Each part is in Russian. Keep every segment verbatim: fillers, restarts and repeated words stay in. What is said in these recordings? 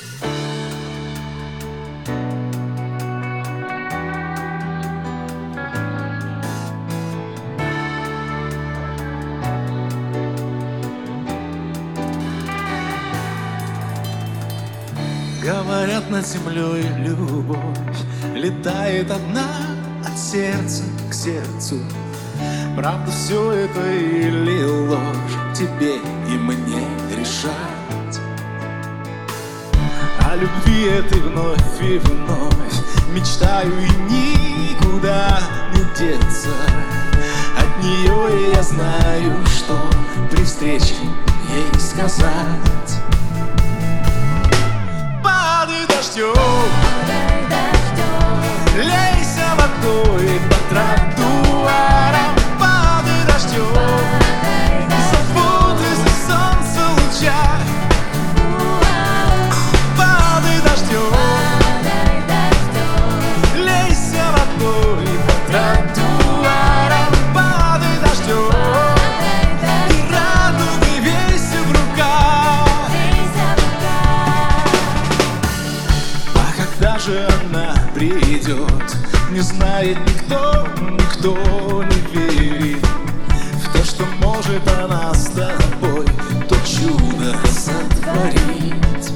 Говорят, над землей любовь летает одна от сердца к сердцу. Правда все это или ложь, тебе и мне решать. О любви этой вновь и вновь мечтаю и никуда не деться. От нее я знаю, что при встрече ей сказать. Падай дождем, лейся водой по тротуарам. Падай дождем, запутайся в солнце лучах. Падай дождем, лейся водой по тротуарам. Падай дождем, и радугой вейся в руках. А когда же она придет, не знает никто, никто не верит в то, что может она с тобой то чудо сотворить.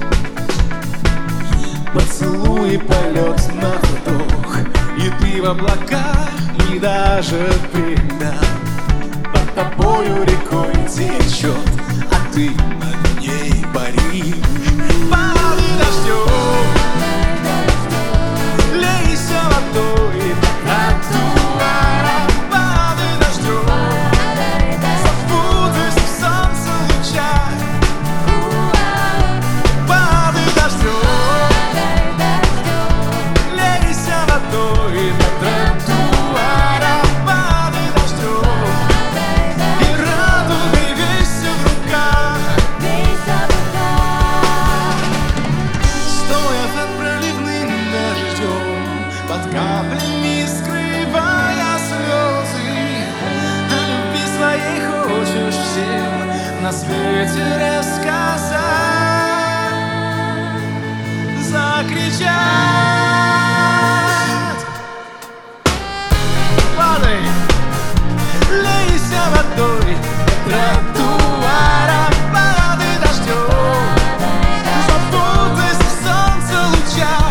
Поцелуй, полет на вдох, и ты в облаках, и даже пыльна под тобою рекой течет, а ты над ней паришь. Падай дождем, лейся водой по тротуарам. Падай дождем, запутайся в солнце лучах. Падай дождем, лейся водой по тротуарам. Падай дождем, и радугой вейся в руках. Стоя под проливным дождем, под каплями скрывая слезы, о любви своей хочешь всем на свете рассказать, закричать. Падай, лейся водой по тротуарам. Падай дождем, запутайся в солнце лучах.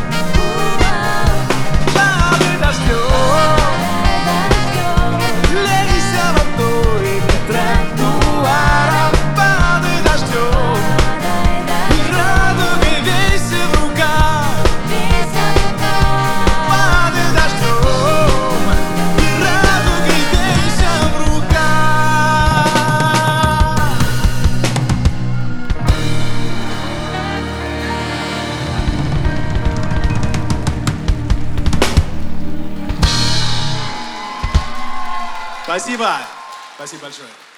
Падай дождем, лейся водой по тротуарам. Падай дождем, и радугой вейся в руках. Падай дождем, и радугой вейся в руках. Спасибо. Спасибо большое.